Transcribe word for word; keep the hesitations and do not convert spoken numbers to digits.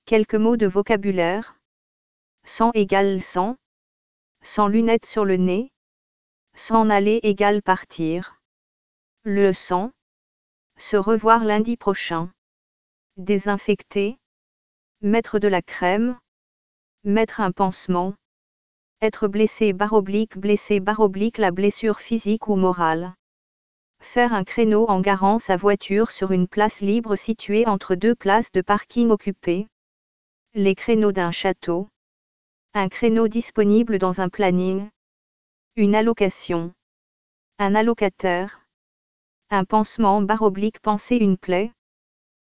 Quelques mots de vocabulaire. Sans égale sans. Sans lunettes sur le nez. S'en aller égale partir. Leçon. Se revoir lundi prochain. Désinfecter. Mettre de la crème. Mettre un pansement. Être blessé barre oblique blessé barre oblique la blessure physique ou morale. Faire un créneau en garant sa voiture sur une place libre située entre deux places de parking occupées. Les créneaux d'un château. Un créneau disponible dans un planning. Une allocation. Un allocataire. Un pansement barre oblique panser une plaie.